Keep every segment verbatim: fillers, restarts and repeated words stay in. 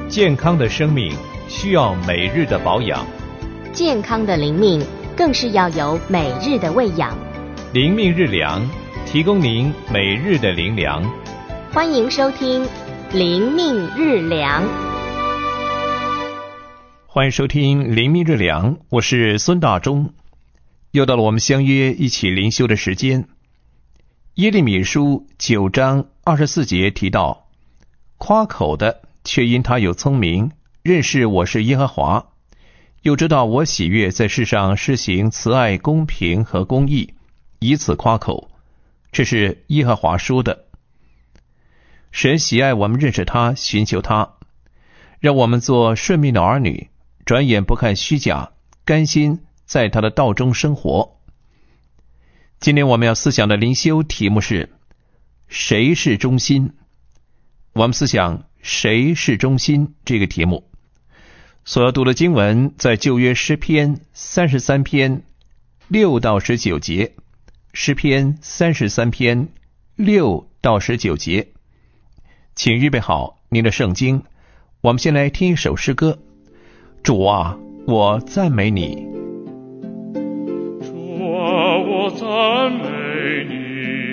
健康的生命需要每日的保养， 健康的灵命更是要有每日的喂养。 灵命日粮，提供您每日的灵粮。 欢迎收听灵命日粮。 欢迎收听灵命日粮，我是孙大中。又到了我们相约一起灵修的时间。耶利米书九章二十四节提到，夸口的却因他有聪明，认识我是耶和华，又知道我喜悦在世上施行慈爱、公平和公义，以此夸口。这是耶和华说的。神喜爱我们认识他，寻求他，让我们做顺命的儿女，转眼不看虚假，甘心在他的道中生活。今天我们要思想的灵修题目是谁是中心。我们思想谁是中心这个题目，所要读的经文在旧约诗篇三十三篇六到十九节，诗篇三十三篇六到十九节。请预备好您的圣经，我们先来听一首诗歌。主啊，我赞美你。 主啊，我赞美你，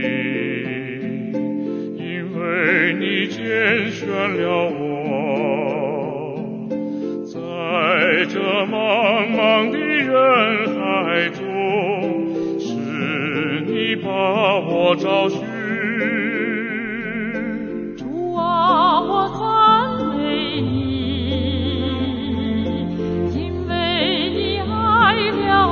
因为你拣选了我，在这茫茫的人海中，是你把我找寻。 主啊，我赞美你，因为你爱了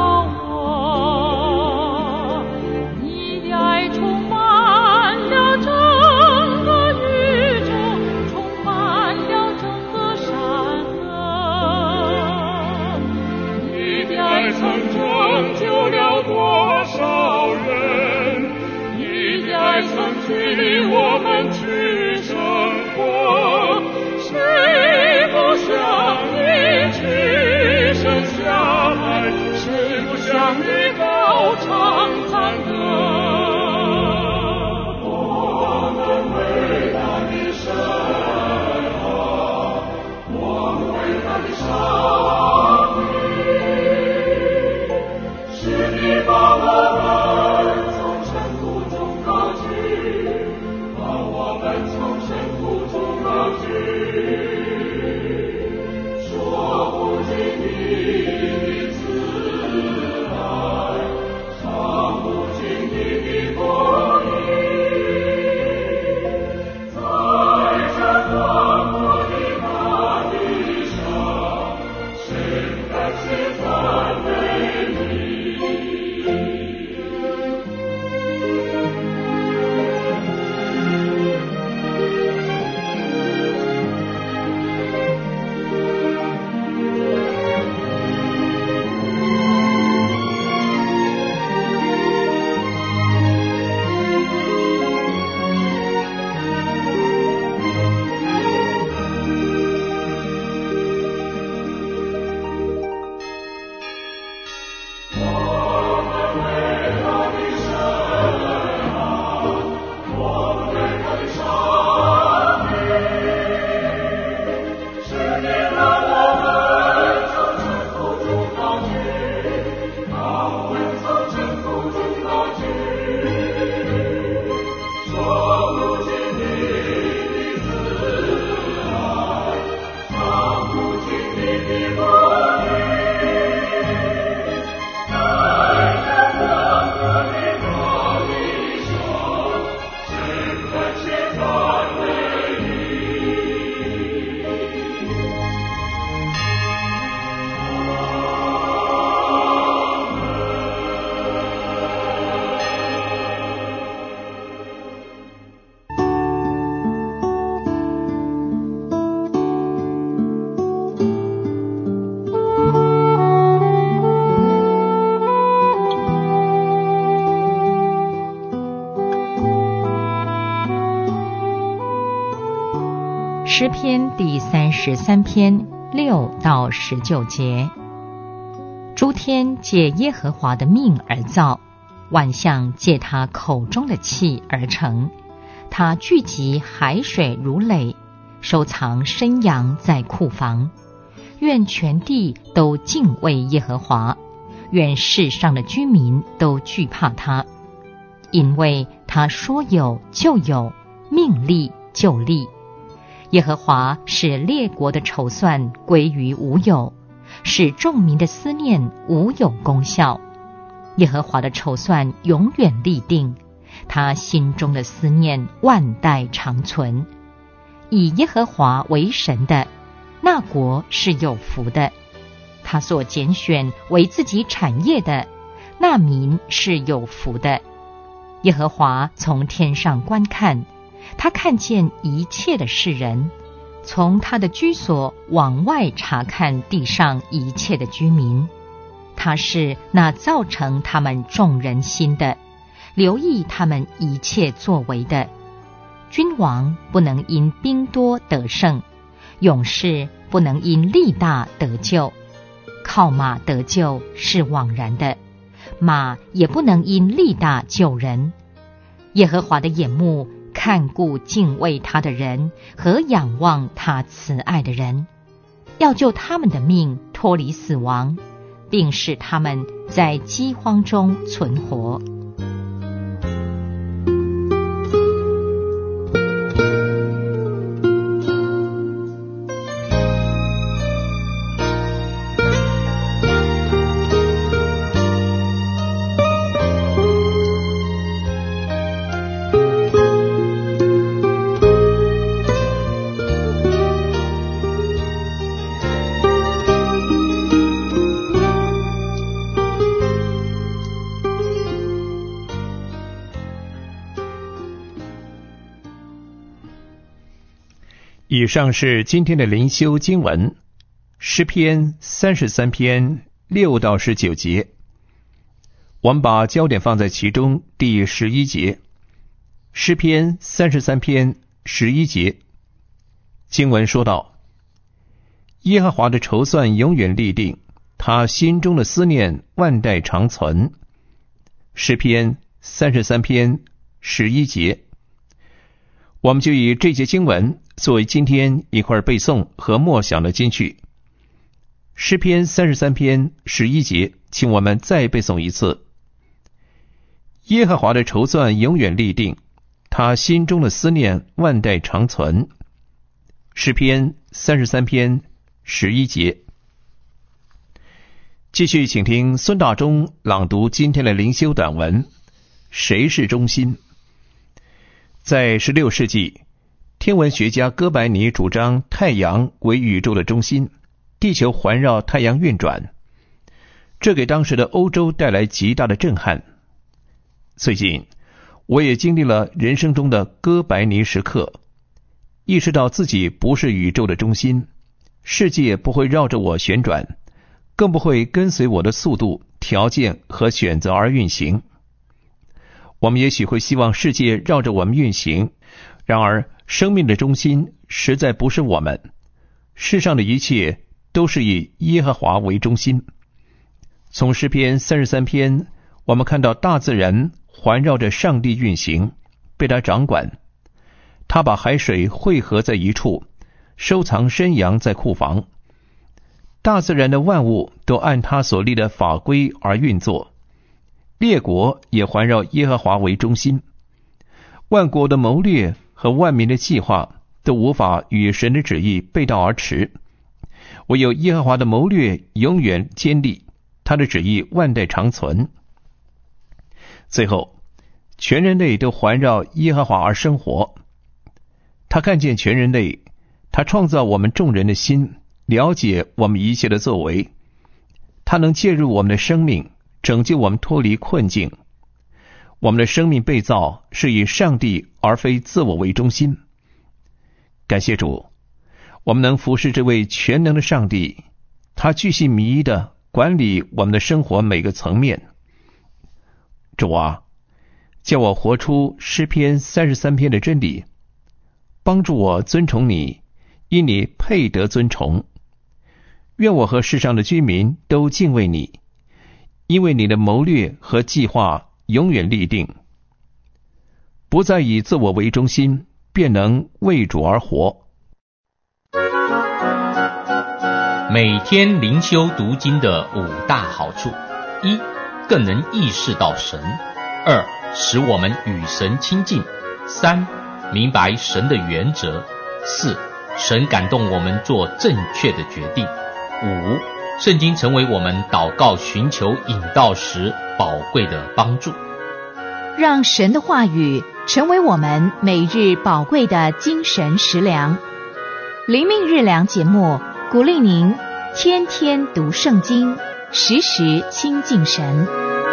我，你的爱充满了整个宇宙，充满了整个山河，你的爱曾拯救了多少人，你的爱曾驱领我们去生活，谁不想你去生下来，谁不想你高唱赞歌。我们伟大的神啊，我们伟大的上帝，是你把我们从尘土中高举，把我们从尘土中高举，说不尽你的慈爱，唱不尽你的公义，在这宽阔的大地上，谁不感谢赞美你？ 诗篇第三十三篇六到十九节。诸天借耶和华的命而造，万象借他口中的气而成。他聚集海水如垒， 收藏生羊在库房。愿全地都敬畏耶和华，愿世上的居民都惧怕他，因为他说有就有，命立就立。耶和华使列国的筹算归于无有，使众民的思念无有功效。耶和华的筹算永远立定，他心中的思念万代长存。以耶和华为神的，那国是有福的；他所拣选为自己产业的，那民是有福的。耶和华从天上观看，他看见一切的世人，从他的居所往外查看地上一切的居民。他是那造成他们众人心的，留意他们一切作为的。君王不能因兵多得胜，勇士不能因力大得救。靠马得救是枉然的，马也不能因力大救人。耶和华的眼目看顾敬畏他的人和仰望他慈爱的人，要救他们的命脱离死亡，并使他们在饥荒中存活。 以上是今天的灵修经文，诗篇三十三篇六到十九节。我们把焦点放在其中第十一节，诗篇三十三篇十一节。经文说道：耶和华的筹算永远立定，他心中的思念万代长存。诗篇三十三篇十一节。我们就以这节经文作为今天一块背诵和默想的金句。诗篇三十三篇十一节，请我们再背诵一次。耶和华的筹算永远立定，他心中的思念万代长存。诗篇三十三篇十一节。继续请听孙大中朗读今天的灵修短文，谁是中心？在十六世纪，天文学家哥白尼主张太阳为宇宙的中心，地球环绕太阳运转，这给当时的欧洲带来极大的震撼。最近，我也经历了人生中的哥白尼时刻，意识到自己不是宇宙的中心，世界不会绕着我旋转，更不会跟随我的速度、条件和选择而运行。我们也许会希望世界绕着我们运行，然而生命的中心实在不是我们，世上的一切都是以耶和华为中心。从诗篇三十三篇，我们看到大自然环绕着上帝运行，被他掌管。他把海水汇合在一处，收藏山羊在库房。大自然的万物都按他所立的法规而运作，列国也环绕耶和华为中心。万国的谋略和万民的计划都无法与神的旨意背道而驰，唯有耶和华的谋略永远坚立，他的旨意万代长存。最后，全人类都环绕耶和华而生活。他看见全人类，他创造我们众人的心，了解我们一切的作为，他能介入我们的生命，拯救我们脱离困境。我们的生命被造是以上帝而非自我为中心。感谢主，我们能服侍这位全能的上帝，他巨细靡遗地管理我们的生活每个层面。主啊，叫我活出诗篇三十三篇的真理，帮助我尊崇你，因你配得尊崇。愿我和世上的居民都敬畏你，因为你的谋略和计划永远立定。不再以自我为中心，便能为主而活。 每天灵修读经的五大好处：一、更能意识到神；二、使我们与神亲近；三、明白神的原则；四、神感动我们做正确的决定；五、圣经成为我们祷告寻求引导时宝贵的帮助。 让神的话语成为我们每日宝贵的精神食粮。灵命日粮节目鼓励您天天读圣经，时时亲近神。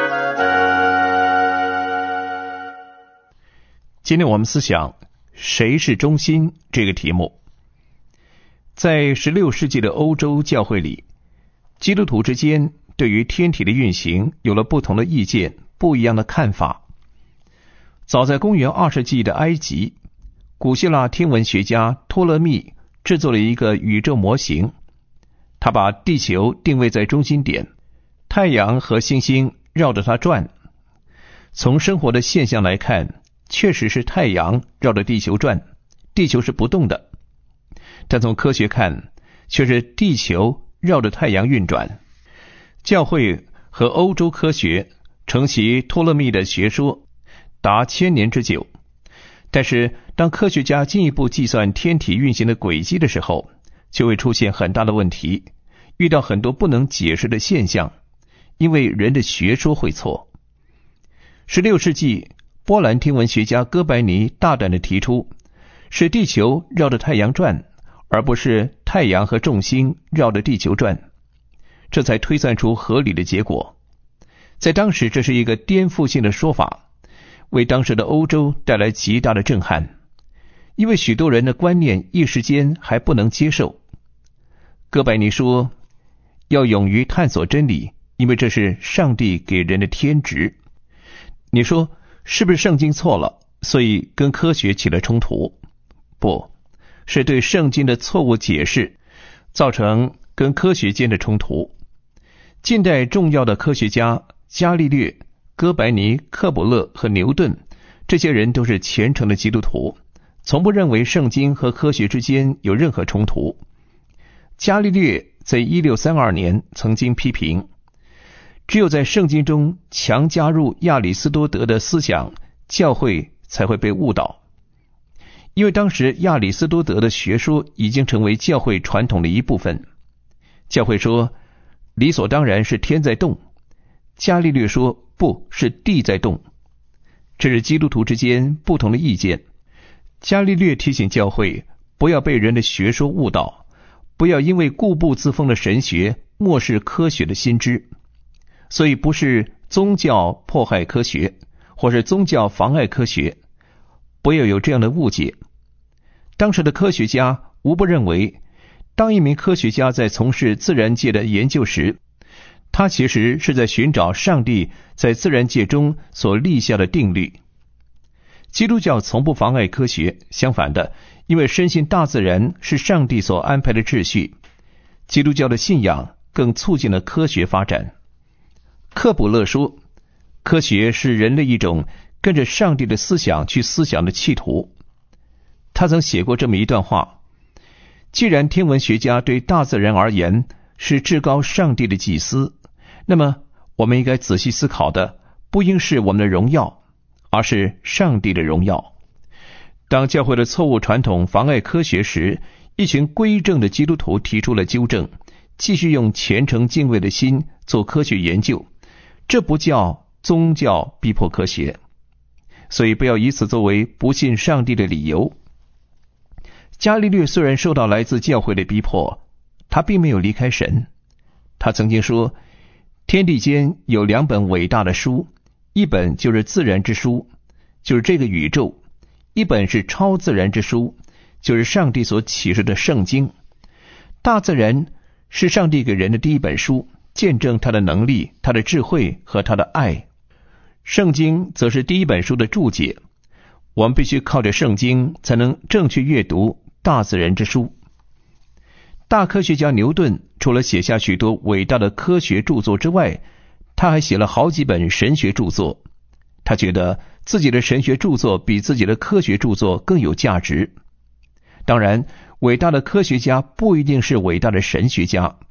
今天我们思想谁是中心这个题目。在十六世纪的欧洲教会里，基督徒之间对于天体的运行有了不同的意见，不一样的看法。早在公元二世纪的埃及，古希腊天文学家托勒密制作了一个宇宙模型，他把地球定位在中心点，太阳和星星绕着它转。从生活的现象来看，确实是太阳绕着地球转，地球是不动的。但从科学看，却是地球绕着太阳运转。教会和欧洲科学承袭托勒密的学说达千年之久，但是当科学家进一步计算天体运行的轨迹的时候，就会出现很大的问题，遇到很多不能解释的现象，因为人的学说会错。十六世纪，波兰天文学家哥白尼大胆地提出，是地球绕着太阳转，而不是太阳和众星绕着地球转，这才推算出合理的结果。在当时，这是一个颠覆性的说法，为当时的欧洲带来极大的震撼，因为许多人的观念一时间还不能接受。哥白尼说，要勇于探索真理，因为这是上帝给人的天职。你说是不是圣经错了，所以跟科学起了冲突？不，是对圣经的错误解释造成跟科学间的冲突。近代重要的科学家伽利略、哥白尼、克卜勒和牛顿，这些人都是虔诚的基督徒，从不认为圣经和科学之间有任何冲突。伽利略在一六三二年曾经批评，只有在圣经中强加入亚里士多德的思想，教会才会被误导。因为当时亚里士多德的学说已经成为教会传统的一部分。教会说理所当然是天在动，伽利略说不，是地在动。这是基督徒之间不同的意见。伽利略提醒教会不要被人的学说误导，不要因为固步自封的神学漠视科学的新知。所以不是宗教迫害科学，或是宗教妨碍科学，不要有这样的误解。当时的科学家无不认为，当一名科学家在从事自然界的研究时，他其实是在寻找上帝在自然界中所立下的定律。基督教从不妨碍科学，相反的，因为深信大自然是上帝所安排的秩序，基督教的信仰更促进了科学发展。克卜勒说，科学是人类一种跟着上帝的思想去思想的企图。他曾写过这么一段话，既然天文学家对大自然而言是至高上帝的祭司，那么我们应该仔细思考的不应是我们的荣耀，而是上帝的荣耀。当教会的错误传统妨碍科学时，一群归正的基督徒提出了纠正，继续用虔诚敬畏的心做科学研究，这不叫宗教逼迫科学。所以不要以此作为不信上帝的理由。伽利略虽然受到来自教会的逼迫，他并没有离开神。他曾经说，天地间有两本伟大的书，一本就是自然之书，就是这个宇宙；一本是超自然之书，就是上帝所启示的圣经。大自然是上帝给人的第一本书，见证他的能力、他的智慧和他的爱。圣经则是第一本书的注解，我们必须靠着圣经才能正确阅读大自然之书。大科学家牛顿除了写下许多伟大的科学著作之外，他还写了好几本神学著作。他觉得自己的神学著作比自己的科学著作更有价值。当然，伟大的科学家不一定是伟大的神学家，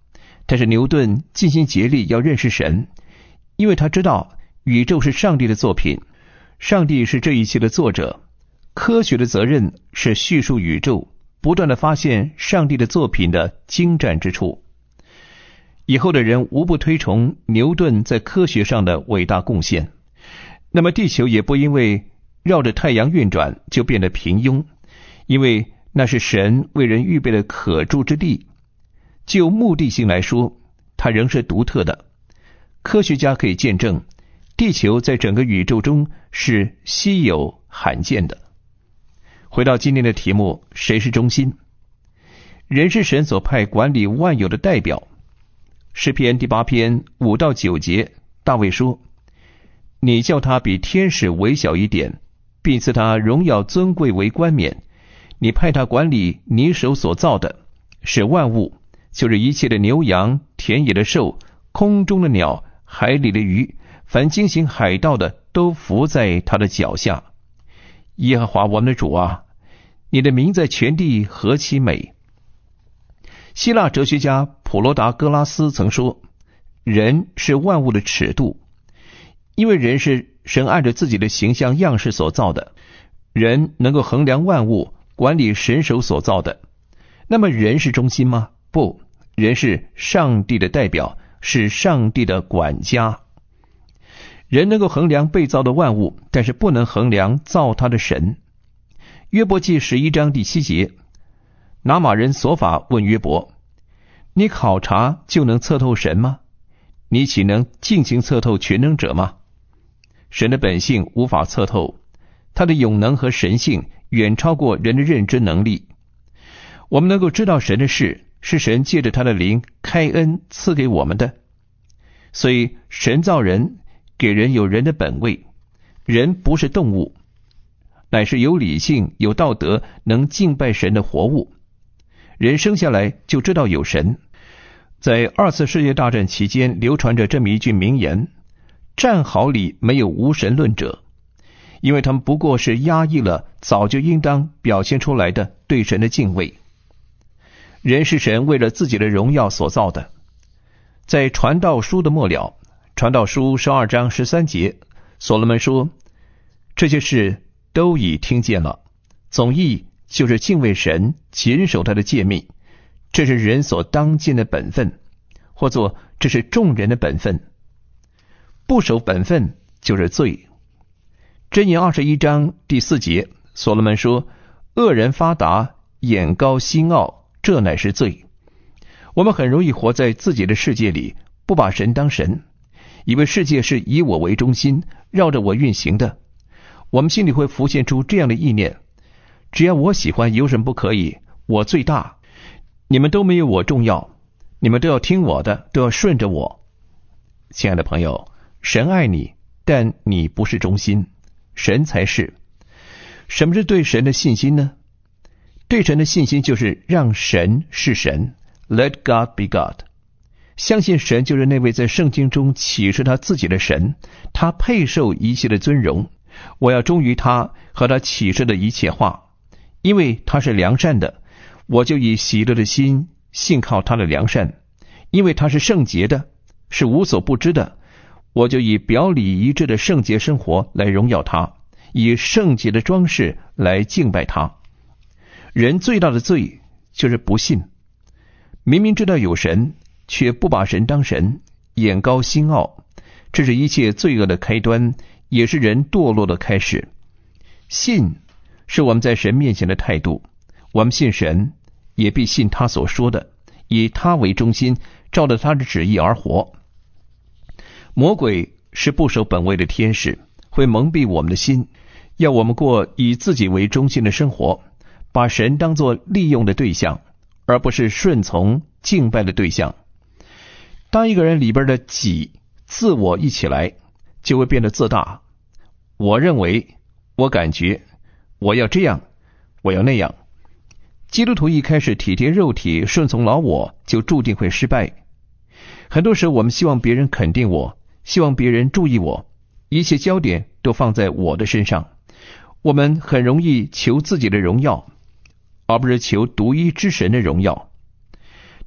但是牛顿尽心竭力要认识神，因为他知道宇宙是上帝的作品，上帝是这一切的作者。科学的责任是叙述宇宙，不断地发现上帝的作品的精湛之处。以后的人无不推崇牛顿在科学上的伟大贡献，那么地球也不因为绕着太阳运转就变得平庸，因为那是神为人预备的可住之地。就目的性来说，它仍是独特的。科学家可以见证，地球在整个宇宙中是稀有罕见的。回到今天的题目，谁是中心？人是神所派管理万有的代表。诗篇第八篇五到九节，大卫说：你叫他比天使微小一点，并赐他荣耀尊贵为冠冕。你派他管理你手所造的，使万物，就是一切的牛羊、田野的兽、空中的鸟、海里的鱼，凡经行海道的，都伏在他的脚下。耶和华我们的主啊，你的名在全地何其美！希腊哲学家普罗达哥拉斯曾说，人是万物的尺度，因为人是神按着自己的形象样式所造的，人能够衡量万物，管理神手所造的。那么人是中心吗？不，人是上帝的代表，是上帝的管家。人能够衡量被造的万物，但是不能衡量造他的神。约伯记十一章第七节，拿马人索法问约伯：你考察就能测透神吗？你岂能尽情测透全能者吗？神的本性无法测透，他的永能和神性远超过人的认知能力。我们能够知道神的事，是神借着他的灵开恩赐给我们的。所以神造人，给人有人的本位。人不是动物，乃是有理性、有道德、能敬拜神的活物。人生下来就知道有神。在二次世界大战期间流传着这么一句名言：战壕里没有无神论者，因为他们不过是压抑了早就应当表现出来的对神的敬畏。人是神为了自己的荣耀所造的。在传道书的末了，传道书十二章十三节，所罗门说：这些事都已听见了，总意就是敬畏神，谨守他的诫命，这是人所当尽的本分，或作这是众人的本分。不守本分就是罪。箴言二十一章第四节，所罗门说：恶人发达，眼高心傲，这乃是罪。我们很容易活在自己的世界里，不把神当神，以为世界是以我为中心，绕着我运行的。我们心里会浮现出这样的意念：只要我喜欢，有什么不可以？我最大，你们都没有我重要，你们都要听我的，都要顺着我。亲爱的朋友，神爱你，但你不是中心，神才是。什么是对神的信心呢？对神的信心就是让神是神， Let God be God。 相信神就是那位在圣经中启示他自己的神，他配受一切的尊荣。我要忠于他和他启示的一切话，因为他是良善的，我就以喜乐的心信靠他的良善。因为他是圣洁的，是无所不知的，我就以表里一致的圣洁生活来荣耀他，以圣洁的装饰来敬拜他。人最大的罪就是不信，明明知道有神，却不把神当神，眼高心傲，这是一切罪恶的开端，也是人堕落的开始。信是我们在神面前的态度，我们信神，也必信他所说的，以他为中心，照着他的旨意而活。魔鬼是不守本位的天使，会蒙蔽我们的心，要我们过以自己为中心的生活，把神当作利用的对象，而不是顺从敬拜的对象。当一个人里边的己、自我一起来，就会变得自大。我认为，我感觉，我要这样，我要那样。基督徒一开始体贴肉体，顺从老我，就注定会失败。很多时候我们希望别人肯定我，希望别人注意我，一切焦点都放在我的身上。我们很容易求自己的荣耀，而不是求独一之神的荣耀。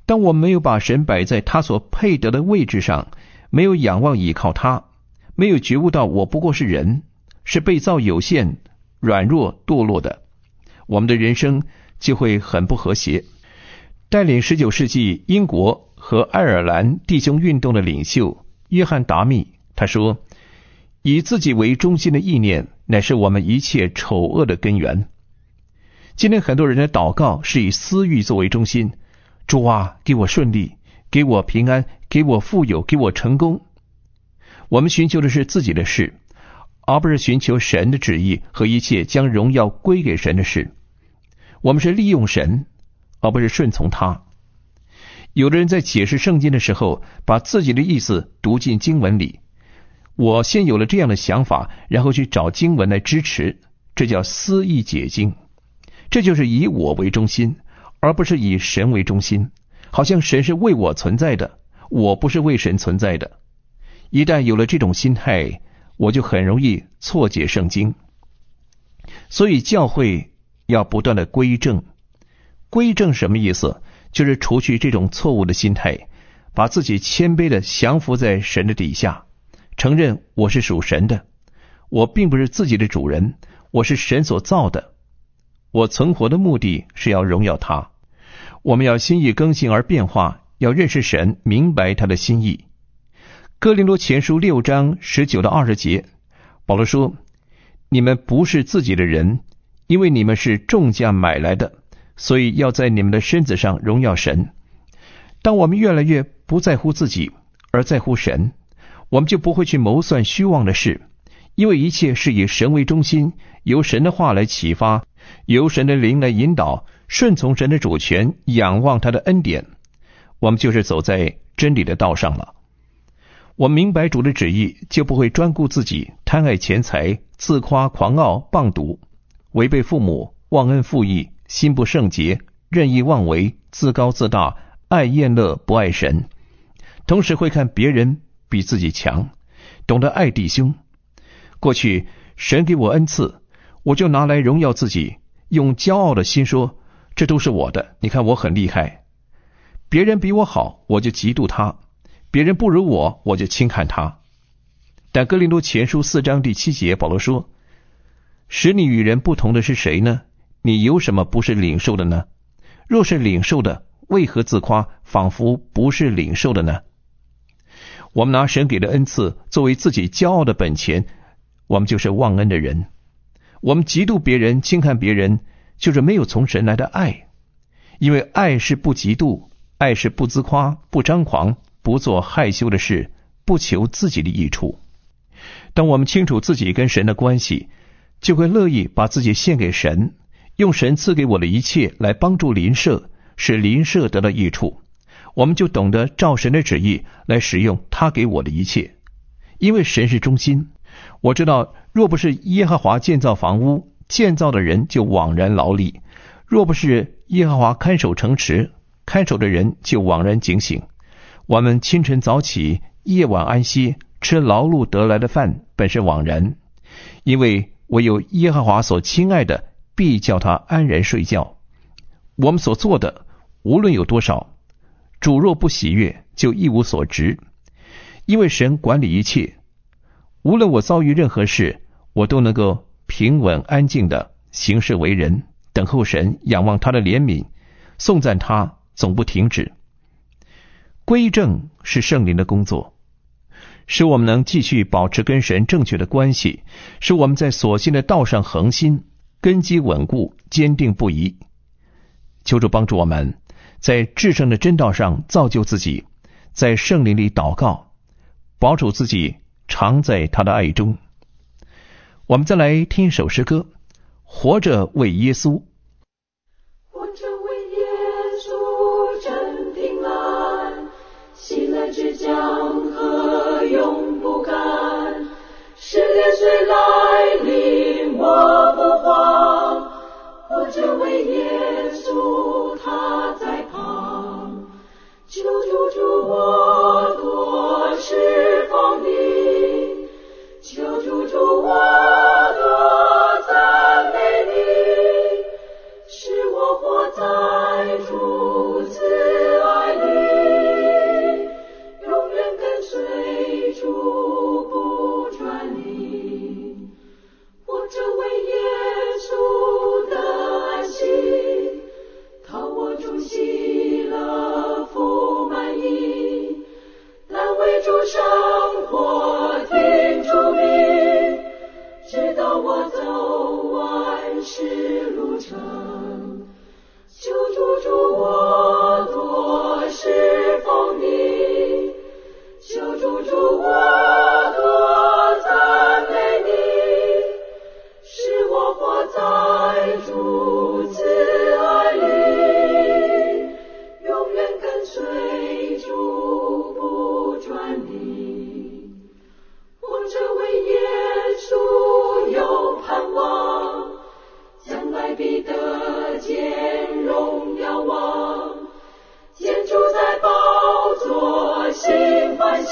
当我们没有把神摆在他所配得的位置上，没有仰望倚靠他，没有觉悟到我不过是人，是被造有限、软弱、堕落的，我们的人生就会很不和谐。带领十九世纪英国和爱尔兰弟兄运动的领袖约翰达密，他说，以自己为中心的意念乃是我们一切丑恶的根源。今天很多人的祷告是以私欲作为中心，主啊，给我顺利，给我平安，给我富有，给我成功。我们寻求的是自己的事，而不是寻求神的旨意和一切将荣耀归给神的事。我们是利用神，而不是顺从他。有的人在解释圣经的时候，把自己的意思读进经文里。我先有了这样的想法，然后去找经文来支持，这叫私意解经。这就是以我为中心，而不是以神为中心，好像神是为我存在的，我不是为神存在的。一旦有了这种心态，我就很容易错解圣经。所以教会要不断的归正。归正什么意思？就是除去这种错误的心态，把自己谦卑的降服在神的底下，承认我是属神的，我并不是自己的主人，我是神所造的，我存活的目的是要荣耀他。我们要心意更新而变化，要认识神，明白他的心意。哥林多前书六章十九到二十节，保罗说，你们不是自己的人，因为你们是重价买来的，所以要在你们的身子上荣耀神。当我们越来越不在乎自己，而在乎神，我们就不会去谋算虚妄的事，因为一切是以神为中心，由神的话来启发，由神的灵来引导，顺从神的主权，仰望他的恩典，我们就是走在真理的道上了。我明白主的旨意，就不会专顾自己，贪爱钱财，自夸狂傲，谤赌，违背父母，忘恩负义，心不圣洁，任意妄为，自高自大，爱宴乐，不爱神。同时会看别人比自己强，懂得爱弟兄。过去神给我恩赐，我就拿来荣耀自己，用骄傲的心说，这都是我的，你看我很厉害。别人比我好，我就嫉妒他，别人不如我，我就轻看他。但哥林多前书四章第七节，保罗说，使你与人不同的是谁呢？你有什么不是领受的呢？若是领受的，为何自夸，仿佛不是领受的呢？我们拿神给的恩赐作为自己骄傲的本钱，我们就是忘恩的人。我们嫉妒别人，轻看别人，就是没有从神来的爱。因为爱是不嫉妒，爱是不自夸，不张狂，不做害羞的事，不求自己的益处。当我们清楚自己跟神的关系，就会乐意把自己献给神，用神赐给我的一切来帮助邻舍，使邻舍得到益处。我们就懂得照神的旨意来使用他给我的一切。因为神是中心，我知道若不是耶和华建造房屋，建造的人就枉然劳力；若不是耶和华看守城池，看守的人就枉然警醒。我们清晨早起，夜晚安息，吃劳碌得来的饭，本是枉然。因为唯有耶和华所亲爱的，必叫他安然睡觉。我们所做的，无论有多少，主若不喜悦，就一无所值。因为神管理一切，无论我遭遇任何事，我都能够平稳安静的行事为人，等候神，仰望他的怜悯，颂赞他，总不停止。归正是圣灵的工作，使我们能继续保持跟神正确的关系，使我们在所信的道上恒心，根基稳固，坚定不移。求主帮助我们在至圣的真道上造就自己，在圣灵里祷告，保守自己常在他的爱中。我们再来听一首诗歌，活着为耶稣。 活着为耶稣真平安，喜乐之江河永不干，试炼虽来临我不慌，活着为耶稣他在旁，求主助我多释放你，求主助我多赞美你，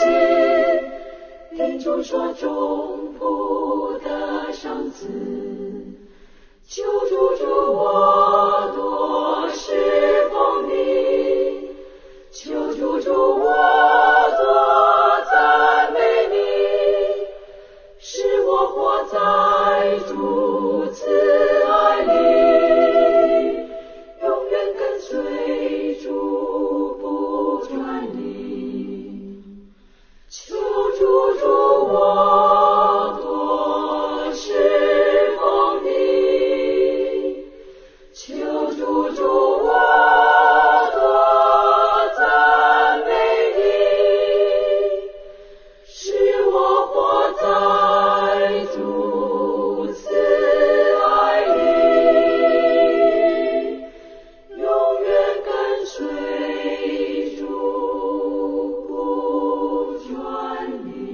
你主所中仆的赏赐，求主助我多侍奉你，求主助我多赞美你，使我活在主慈爱里，永远跟随主不转离。求主助我多侍奉你，求主助我多赞美你，使我活在主慈爱里，永远跟随主不转离。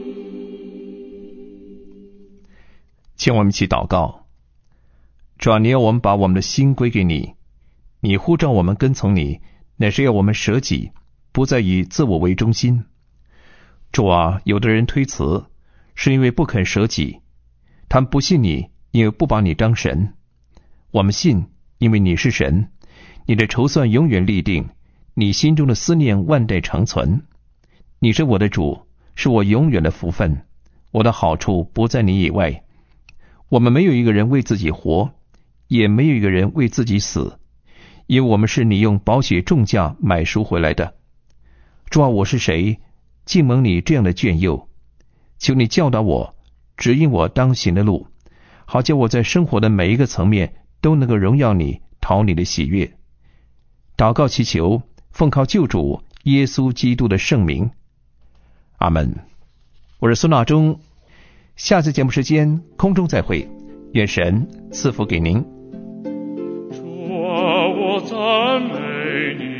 请我们一起祷告。主啊，你要我们把我们的心归给你，你呼召我们跟从你，乃是要我们舍己，不再以自我为中心。主啊，有的人推辞，是因为不肯舍己，他们不信你，因为不把你当神。我们信，因为你是神，你的筹算永远立定，你心中的思念万代长存。你是我的主，是我永远的福分，我的好处不在你以外。我们没有一个人为自己活，也没有一个人为自己死，因为我们是你用宝血重价买赎回来的。主啊，我是谁，竟蒙你这样的眷佑？求你教导我，指引我当行的路，好叫我在生活的每一个层面都能够荣耀你，讨你的喜悦。祷告祈求，奉靠救主耶稣基督的圣名，阿们。我是孙大中，下次节目时间空中再会，愿神赐福给您。 主啊，我赞美你，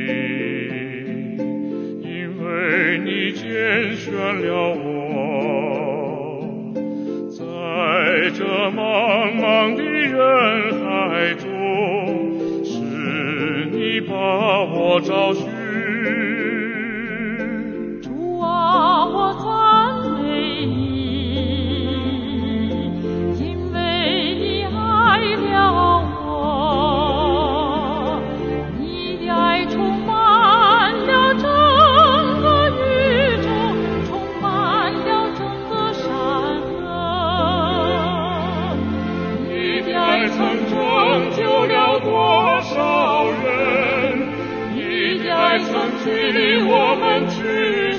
因为你拣选了我，在这茫茫的人海中，是你把我找寻。 主啊，我赞美你，因为你爱了我，你的爱充满了整个宇宙，充满了整个山河。你的爱曾拯救了多少人，你的爱曾驱离我们去